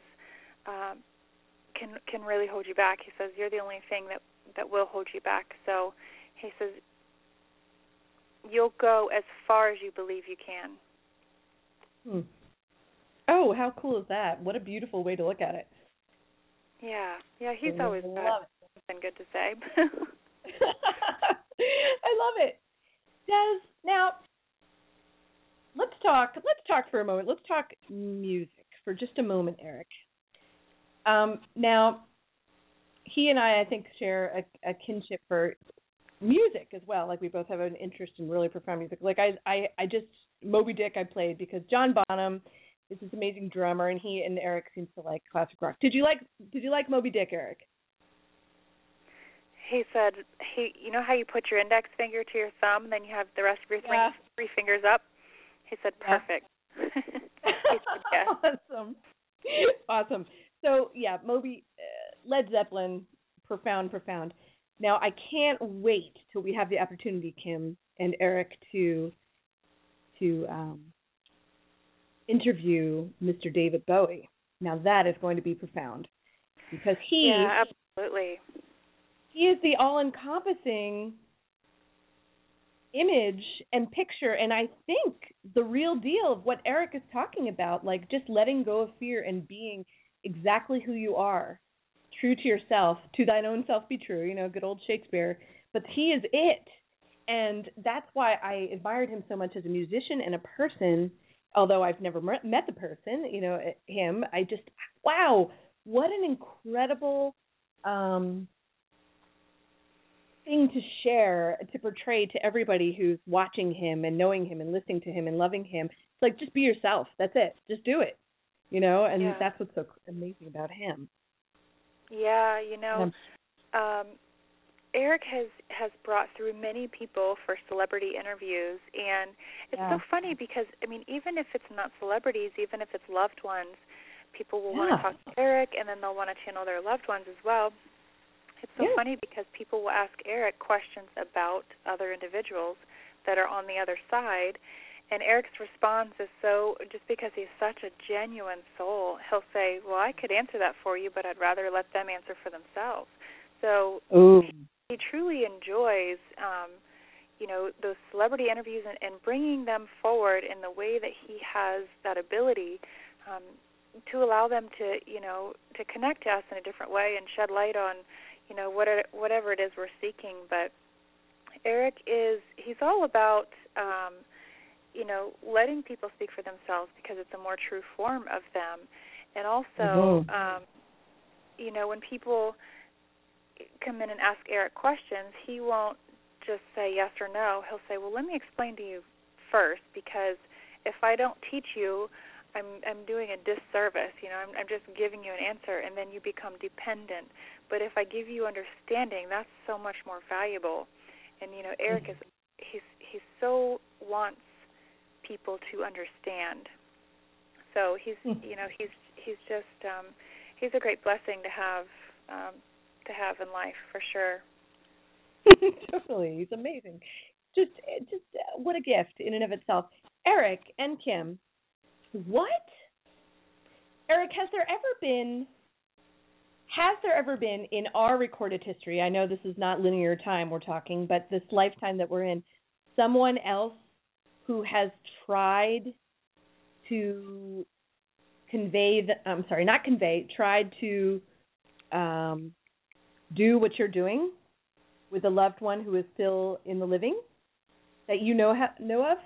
Speaker 3: can really hold you back. He says, you're the only thing that will hold you back. So he says, you'll go as far as you believe you can.
Speaker 2: Oh, how cool is that? What a beautiful way to look at it.
Speaker 3: Yeah, he's always got something good to say.
Speaker 2: I love it. Now, let's talk for a moment. Let's talk music for just a moment, Eric. Now, he and I think, share a kinship for music as well. Like, we both have an interest in really profound music. Like, I just, Moby Dick I played because John Bonham is this amazing drummer, and he and Eric seems to like classic rock. Did you like Moby Dick, Eric?
Speaker 3: He said, you know how you put your index finger to your thumb, and then you have the rest of your three fingers up? He said, perfect. He said, yes.
Speaker 2: Awesome. So, Moby, Led Zeppelin, profound. Now, I can't wait till we have the opportunity, Kim and Eric, to interview Mr. David Bowie. Now, that is going to be profound, because
Speaker 3: absolutely.
Speaker 2: He is the all-encompassing image and picture, and I think the real deal of what Eric is talking about, like just letting go of fear and being exactly who you are, true to yourself, to thine own self be true, good old Shakespeare, but he is it. And that's why I admired him so much as a musician and a person, although I've never met the person, him. I just, wow, what an incredible thing to share, to portray to everybody who's watching him and knowing him and listening to him and loving him. It's like, just be yourself. That's it. Just do it. And that's what's so amazing about him.
Speaker 3: Yeah, Eric has brought through many people for celebrity interviews, and it's so funny because, even if it's not celebrities, even if it's loved ones, people will want to talk to Eric, and then they'll want to channel their loved ones as well. It's so funny because people will ask Eric questions about other individuals that are on the other side, and Eric's response is just because he's such a genuine soul, he'll say, well, I could answer that for you, but I'd rather let them answer for themselves. So he truly enjoys, those celebrity interviews and bringing them forward in the way that he has that ability to allow them to, to connect to us in a different way and shed light on, whatever it is we're seeking. But Eric he's all about, letting people speak for themselves because it's a more true form of them. And also, when people come in and ask Eric questions, he won't just say yes or no. He'll say, well, let me explain to you first, because if I don't teach you, I'm doing a disservice. I'm just giving you an answer, and then you become dependent. But if I give you understanding, that's so much more valuable. And Eric he so wants people to understand. So he's just he's a great blessing to have in life, for sure.
Speaker 2: Totally, he's amazing. Just what a gift in and of itself. Eric and Kim, Eric, has there ever been in our recorded history, I know this is not linear time we're talking, but this lifetime that we're in, someone else who has tried to tried to do what you're doing with a loved one who is still in the living that you know of?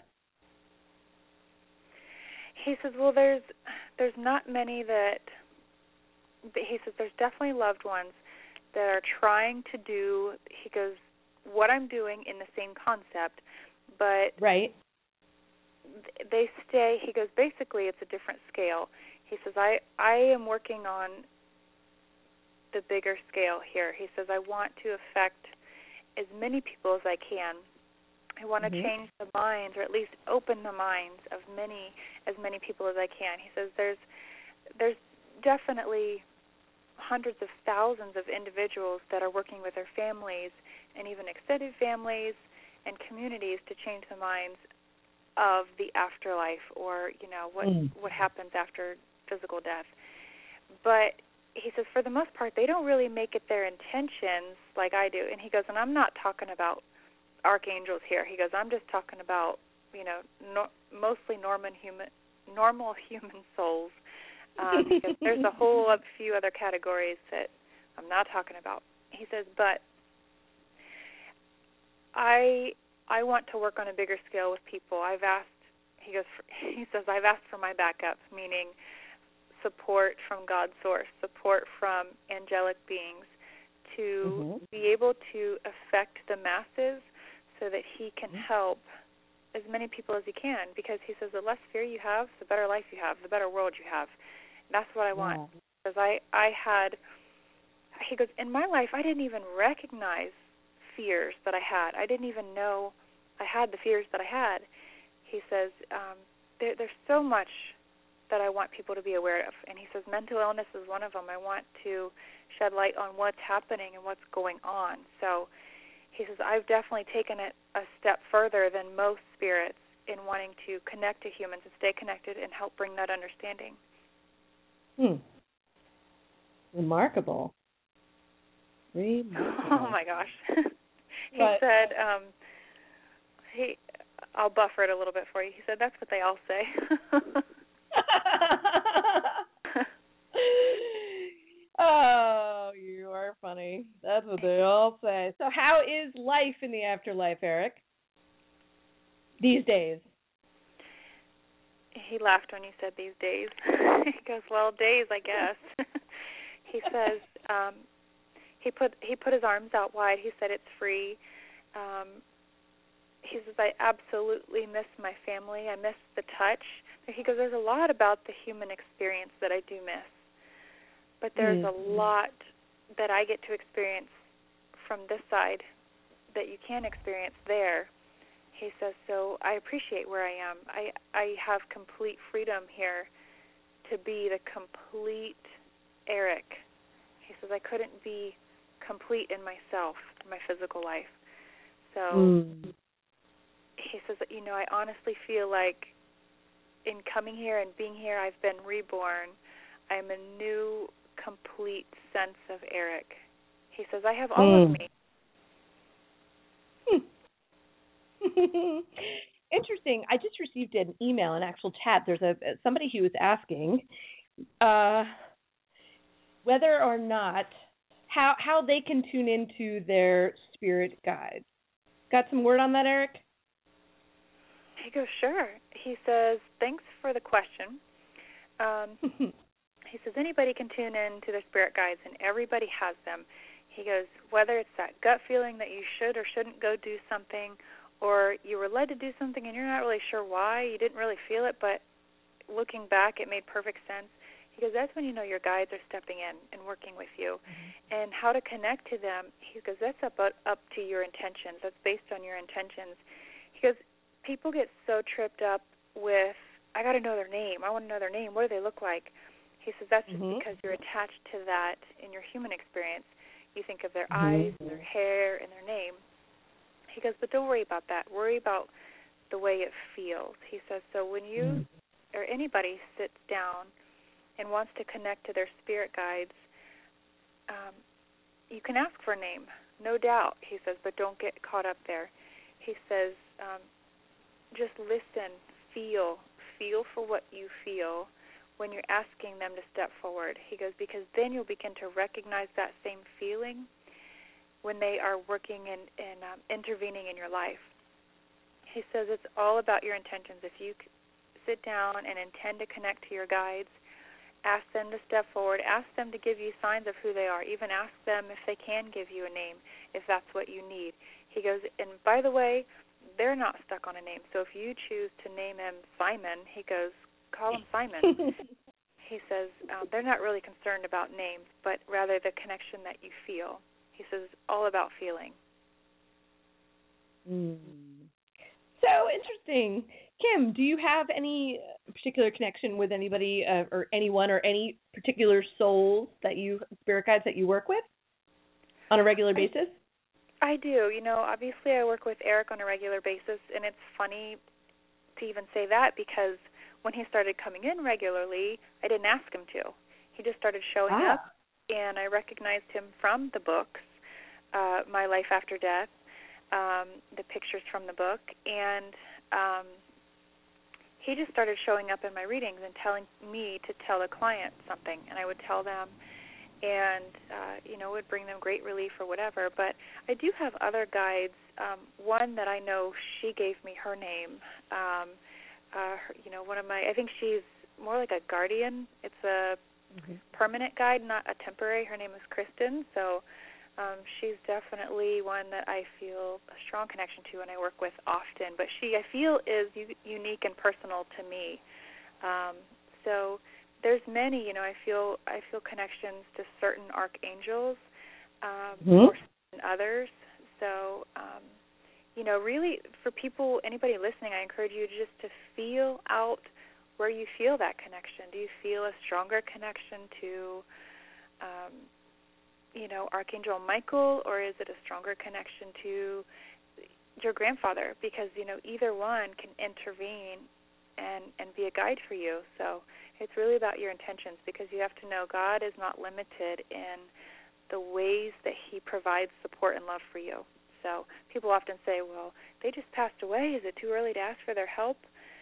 Speaker 3: He says, well, there's not many that he says there's definitely loved ones that are trying to do, he goes, what I'm doing in the same concept, but
Speaker 2: right.
Speaker 3: They stay, he goes, basically it's a different scale. He says, I am working on the bigger scale here. He says, I want to affect as many people as I can. I want to change the minds, or at least open the minds of as many people as I can. He says there's definitely hundreds of thousands of individuals that are working with their families and even extended families and communities to change the minds of the afterlife, or what happens after physical death. But he says for the most part they don't really make it their intentions like I do. And he goes, and I'm not talking about archangels here. He goes, I'm just talking about mostly normal human souls. Because there's a whole few other categories that I'm not talking about. He says, but I want to work on a bigger scale with people. I've asked for my backup, meaning support from God's source, support from angelic beings, to be able to affect the masses so that he can help as many people as he can, because he says the less fear you have, the better life you have, the better world you have. That's what I want. Because he goes, in my life I didn't even recognize fears that I had. I didn't even know I had the fears that I had. He says, there's so much that I want people to be aware of. And he says mental illness is one of them. I want to shed light on what's happening and what's going on. So he says, I've definitely taken it a step further than most spirits in wanting to connect to humans and stay connected and help bring that understanding.
Speaker 2: Remarkable.
Speaker 3: Oh my gosh. He said, I'll buffer it a little bit for you. He said, that's what they all say.
Speaker 2: Oh, you are funny. That's what they all say. So how is life in the afterlife, Eric, these days?
Speaker 3: He laughed when you said these days. He goes, well, days, I guess. He says, he put his arms out wide. He said it's free. He says, I absolutely miss my family. I miss the touch. He goes, there's a lot about the human experience that I do miss. But there's a lot that I get to experience from this side that you can't experience there. He says, so I appreciate where I am. I have complete freedom here to be the complete Eric. He says, I couldn't be complete in myself, in my physical life. So he says, I honestly feel like in coming here and being here, I've been reborn. I'm a new, complete sense of Eric. He says, I have all of me.
Speaker 2: Interesting. I just received an email, an actual chat. There's somebody who was asking whether or not how they can tune into their spirit guides. Got some word on that, Eric?
Speaker 3: He goes, sure. He says, thanks for the question. He says, anybody can tune in to their spirit guides, and everybody has them. He goes, whether it's that gut feeling that you should or shouldn't go do something, or you were led to do something and you're not really sure why, you didn't really feel it, but looking back, it made perfect sense. He goes, that's when you know your guides are stepping in and working with you. And how to connect to them, he goes, that's up to your intentions. That's based on your intentions. He goes, people get so tripped up with, I got to know their name. I want to know their name. What do they look like? He says, that's just because you're attached to that in your human experience. You think of their eyes, their hair, and their name. He goes, but don't worry about that. Worry about the way it feels. He says, so when you or anybody sits down and wants to connect to their spirit guides, you can ask for a name, no doubt, he says, but don't get caught up there. He says, just listen, feel for what you feel when you're asking them to step forward. He goes, because then you'll begin to recognize that same feeling when they are working and intervening in your life. He says it's all about your intentions. If you sit down and intend to connect to your guides, ask them to step forward, ask them to give you signs of who they are, even ask them if they can give you a name, if that's what you need. He goes, and by the way, they're not stuck on a name. So if you choose to name him Simon, he goes, call him Simon. He says they're not really concerned about names, but rather the connection that you feel. He says it's all about feeling.
Speaker 2: So interesting. Kim, do you have any particular connection with anybody or anyone or any particular souls spirit guides that you work with on a regular basis?
Speaker 3: I do. Obviously I work with Eric on a regular basis, and it's funny to even say that because when he started coming in regularly, I didn't ask him to. He just started showing up, and I recognized him from the books, My Life After Death, the pictures from the book, and he just started showing up in my readings and telling me to tell the client something, and I would tell them, and would bring them great relief or whatever. But I do have other guides. One that I know, she gave me her name. I think she's more like a guardian. It's a permanent guide, not a temporary. Her name is Kristen. So she's definitely one that I feel a strong connection to and I work with often. But she, I feel, is unique and personal to me. So there's many. I feel connections to certain archangels or certain others. So really, for people, anybody listening, I encourage you just to feel out where you feel that connection. Do you feel a stronger connection to Archangel Michael, or is it a stronger connection to your grandfather? Because, either one can intervene and be a guide for you. So it's really about your intentions, because you have to know God is not limited in the ways that he provides support and love for you. So people often say, well, they just passed away. Is it too early to ask for their help?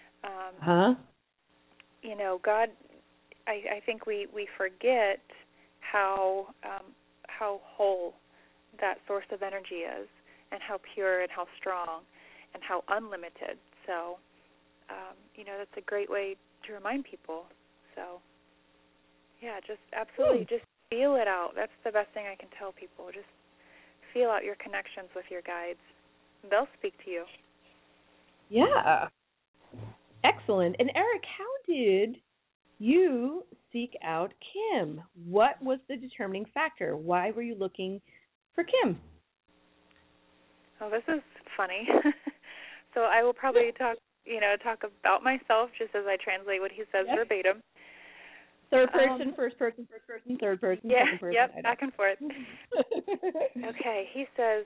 Speaker 3: God, I think we forget how whole that source of energy is, and how pure and how strong and how unlimited. So, that's a great way to remind people. So, yeah, just absolutely just feel it out. That's the best thing I can tell people. Just feel out your connections with your guides. They'll speak to you.
Speaker 2: Yeah. Excellent. And Eric, how did you seek out Kim? What was the determining factor? Why were you looking for Kim?
Speaker 3: Oh, this is funny. So I will probably talk about myself just as I translate what he says verbatim.
Speaker 2: Third person, first person, third person,
Speaker 3: yeah,
Speaker 2: second person.
Speaker 3: Yep, back and forth. Okay, he says,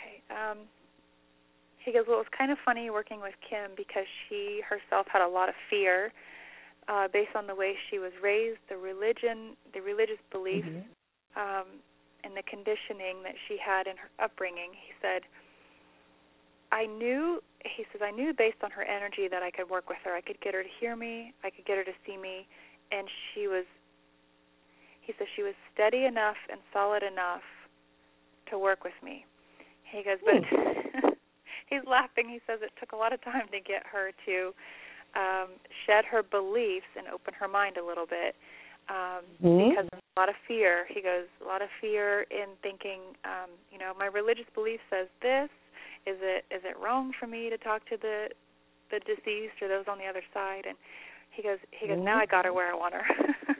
Speaker 3: he goes, well, it was kind of funny working with Kim because she herself had a lot of fear based on the way she was raised, the religious beliefs, and the conditioning that she had in her upbringing. He said, I knew based on her energy that I could work with her. I could get her to hear me. I could get her to see me. And he said she was steady enough and solid enough to work with me. He goes, but he's laughing. He says it took a lot of time to get her to shed her beliefs and open her mind a little bit because of a lot of fear. He goes, a lot of fear in thinking, my religious belief says this. Is it wrong for me to talk to the deceased or those on the other side? And he goes, now I got her where I want her.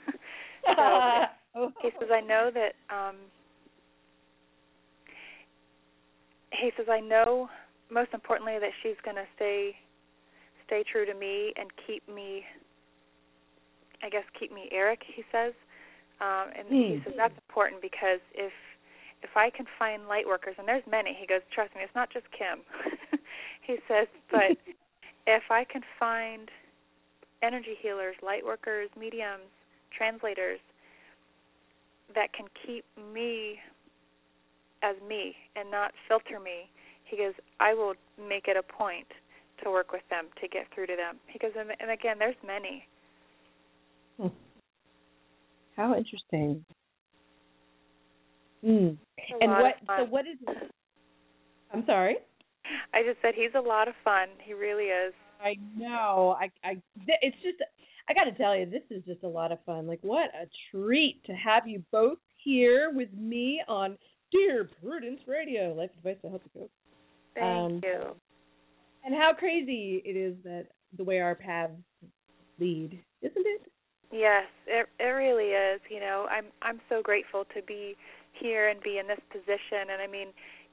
Speaker 3: So he says, I know that. He says, I know most importantly that she's going to stay true to me and keep me Eric, he says. And he says that's important because if I can find light workers, and there's many, he goes, trust me, it's not just Kim. He says, but if I can find energy healers, light workers, mediums, translators that can keep me as me and not filter me, he goes, I will make it a point to work with them, to get through to them. He goes, and again, there's many.
Speaker 2: How interesting. And what is it? I'm sorry?
Speaker 3: I just said he's a lot of fun. He really is.
Speaker 2: I know. It's just, I got to tell you, this is just a lot of fun. Like, what a treat to have you both here with me on Dear Prudence Radio, life advice to help you cope.
Speaker 3: Thank you.
Speaker 2: And how crazy it is that the way our paths lead, isn't it?
Speaker 3: Yes, it really is. I'm so grateful to be here and be in this position. And I mean,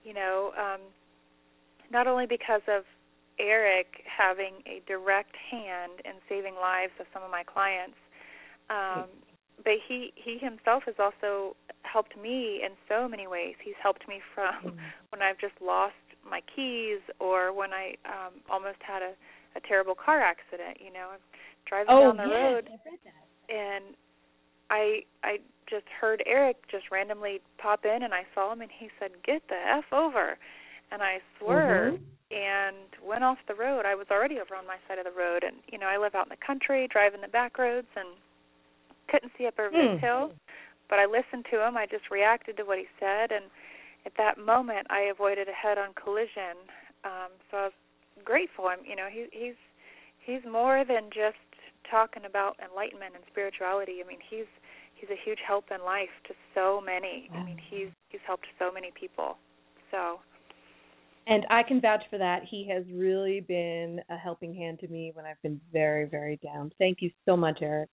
Speaker 3: not only because of Eric having a direct hand in saving lives of some of my clients, but he himself has also helped me in so many ways. He's helped me from when I've just lost my keys or when I almost had a terrible car accident. I'm driving down the road, and I just heard Eric just randomly pop in, and I saw him, and he said, "Get the F over." And I swerved and went off the road. I was already over on my side of the road, and, I live out in the country, driving the back roads, and couldn't see up over this hill. But I listened to him. I just reacted to what he said, and at that moment, I avoided a head-on collision. So I was grateful. He's more than just talking about enlightenment and spirituality. I mean, he's a huge help in life to so many. I mean, he's helped so many people. So.
Speaker 2: And I can vouch for that. He has really been a helping hand to me when I've been very, very down. Thank you so much, Eric.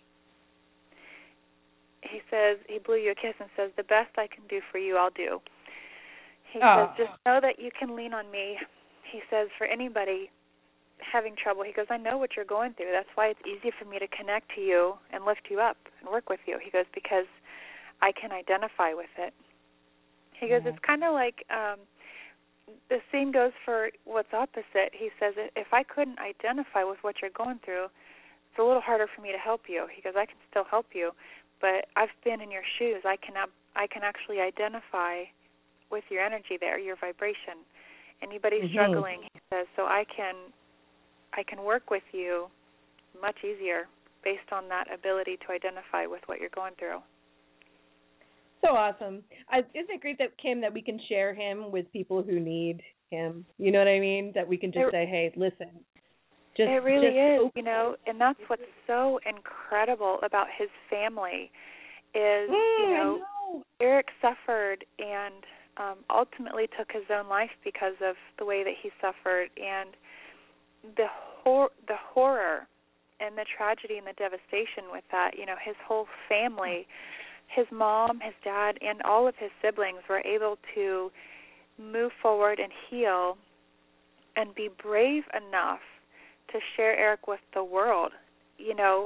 Speaker 3: He says, he blew you a kiss and says, the best I can do for you, I'll do. He says, just know that you can lean on me. He says, for anybody having trouble, he goes, I know what you're going through. That's why it's easy for me to connect to you and lift you up and work with you. He goes, because I can identify with it. He goes, it's kind of like the same goes for what's opposite. He says, if I couldn't identify with what you're going through, it's a little harder for me to help you. He goes, I can still help you, but I've been in your shoes. I can actually identify with your energy there, your vibration. Anybody struggling, he says, so I can work with you much easier based on that ability to identify with what you're going through.
Speaker 2: So awesome. Isn't it great that, Kim, that we can share him with people who need him? You know what I mean? That we can just say, hey, listen.
Speaker 3: It really is, and that's what's so incredible about his family is, Eric suffered and ultimately took his own life because of the way that he suffered, and the horror and the tragedy and the devastation with that. His whole family, his mom, his dad, and all of his siblings were able to move forward and heal and be brave enough to share Eric with the world.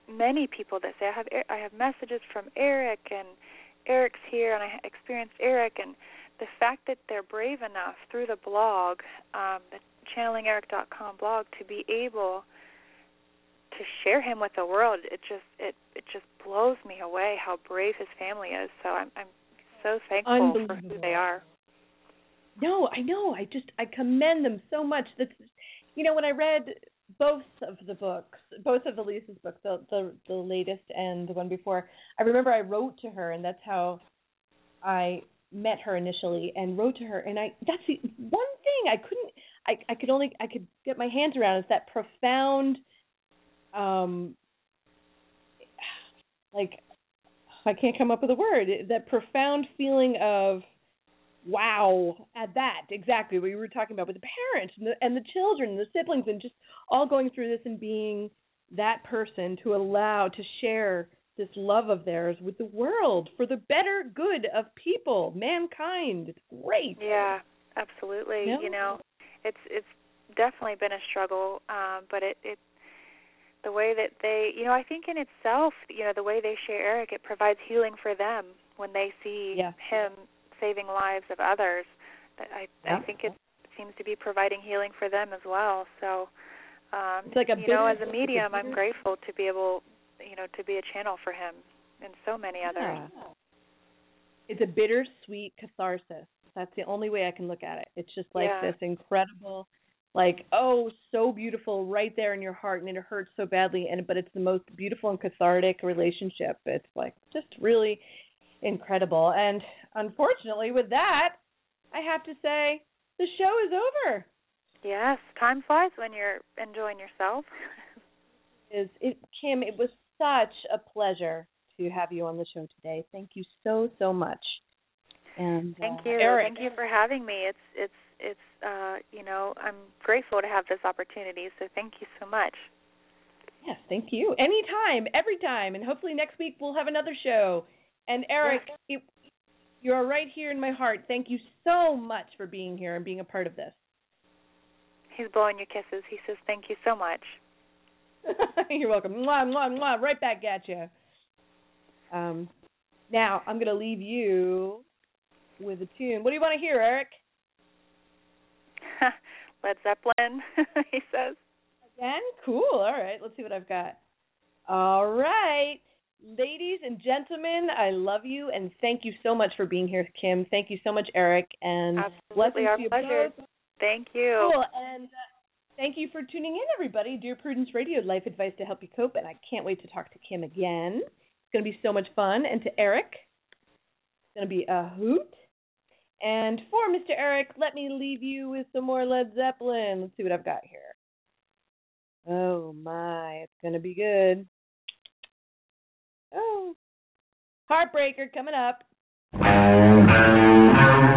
Speaker 3: many people that say, I have messages from Eric, and Eric's here, and I experienced Eric, and the fact that they're brave enough through the blog, the channelingeric.com blog, to be able to share him with the world, it just blows me away how brave his family is. So I'm so thankful for who they are.
Speaker 2: No, I know. I commend them so much. That's, when I read both of the books, both of Elise's books, the latest and the one before, I remember I wrote to her, and that's how I met her initially, and wrote to her, and that's the one thing I could get my hands around, is that profound, I can't come up with a word, that profound feeling of wow, at that, exactly what you were talking about with the parents and the children and the siblings, and just all going through this and being that person to share this love of theirs with the world for the better good of people, mankind. It's great.
Speaker 3: Yeah, absolutely. It's definitely been a struggle, but it the way that they, I think in itself, the way they share Eric, it provides healing for them when they see him saving lives of others. I think it seems to be providing healing for them as well. So,
Speaker 2: it's like as
Speaker 3: a medium, I'm grateful to be able, to be a channel for him and so many others.
Speaker 2: It's a bittersweet catharsis. That's the only way I can look at it. It's just like this incredible, so beautiful right there in your heart, and it hurts so badly, but it's the most beautiful and cathartic relationship. It's just really incredible. And unfortunately, with that, I have to say the show is over.
Speaker 3: Yes, time flies when you're enjoying yourself.
Speaker 2: Kim, it was such a pleasure to have you on the show today. Thank you so, so much. And
Speaker 3: thank you,
Speaker 2: Eric.
Speaker 3: Thank you for having me. It's I'm grateful to have this opportunity. So thank you so much.
Speaker 2: Yes, thank you. Anytime, every time, and hopefully next week we'll have another show. And Eric, you're right here in my heart. Thank you so much for being here and being a part of this.
Speaker 3: He's blowing you kisses. He says thank you so much.
Speaker 2: You're welcome. Mwah, mwah, mwah. Right back at you. Now, I'm going to leave you with a tune. What do you want to hear, Eric?
Speaker 3: Led Zeppelin, he says.
Speaker 2: Again? Cool. All right. Let's see what I've got. All right. Ladies and gentlemen, I love you, and thank you so much for being here, Kim. Thank you so much, Eric. And
Speaker 3: absolutely, our pleasure.
Speaker 2: Both.
Speaker 3: Thank you.
Speaker 2: Cool. And thank you for tuning in, everybody. Dear Prudence Radio, life advice to help you cope. And I can't wait to talk to Kim again. It's going to be so much fun. And to Eric, it's going to be a hoot. And for Mr. Eric, let me leave you with some more Led Zeppelin. Let's see what I've got here. Oh, my. It's going to be good. Oh. Heartbreaker coming up.